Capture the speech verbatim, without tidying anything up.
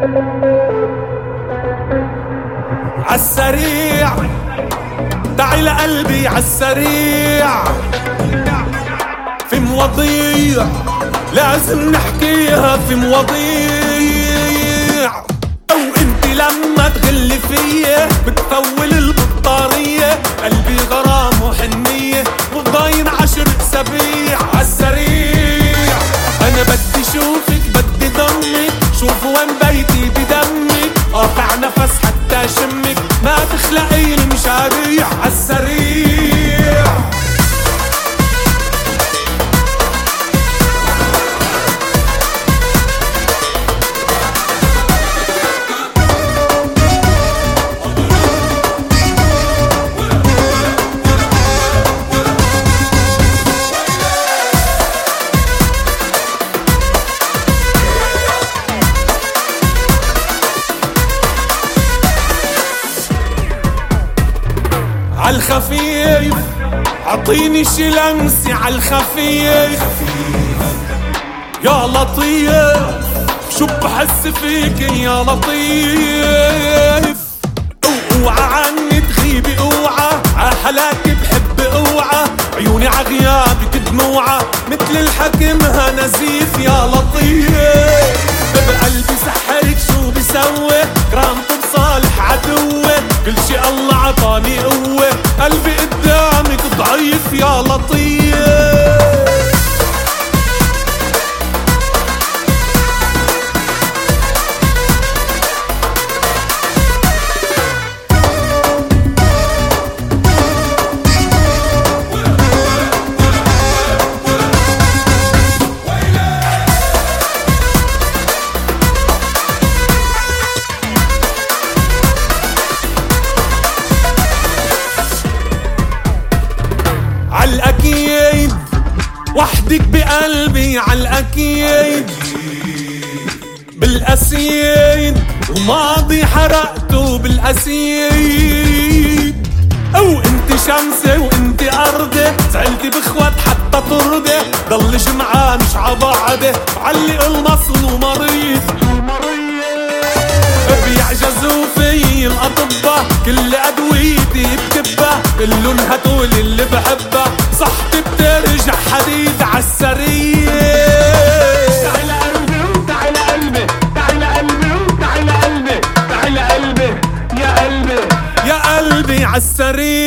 عالسريع تعي لقلبي عالسريع، في مواضيع لازم نحكيها، في مواضيع. او انت لما تغلي فيا بتفول البطارية، قلبي غرام وحنية وضاين عشر اسابيع. عالسريع انا بدي شوفك بدي ضمك، شوف وين بيتي بدمك، قاطع نفس حتى شمك، ما تخلقي المشاريع. عالسريع عالخفيف عطيني شي لمسي، عالخفيف يا لطيف شو بحس فيك يا لطيف. اوعى عني تغيبي، اوعى عحلاك بحب، اوعى عيوني عغيابك دموعة مثل الحكمها نزيف. يا لطيف بقلبي سحرك شو بسوي، كرامته بصالح عدوي، كل شي الله عطاني قوة، قلبي قدامك ضعيف. يا لطيف عالأكيد وحدك بقلبي، عالأكيد بالأسيد وماضي حرقته بالأسيد. أو انت شمسي وانت أرضي، زعلتي بخوات حتى ترضي، ضل جمعة مش عبعدي، علق المصل ومريض. بيعجزوا في الأطباء كل أدويتي بكبة، كلن هدول اللي بحبه، صحتي بترجع حديد. عالسريع تعي لقلبي وتعي لقلبي، تعي لقلبي وتعي لقلبي، تعي لقلبي يا قلبي يا قلبي. عالسريع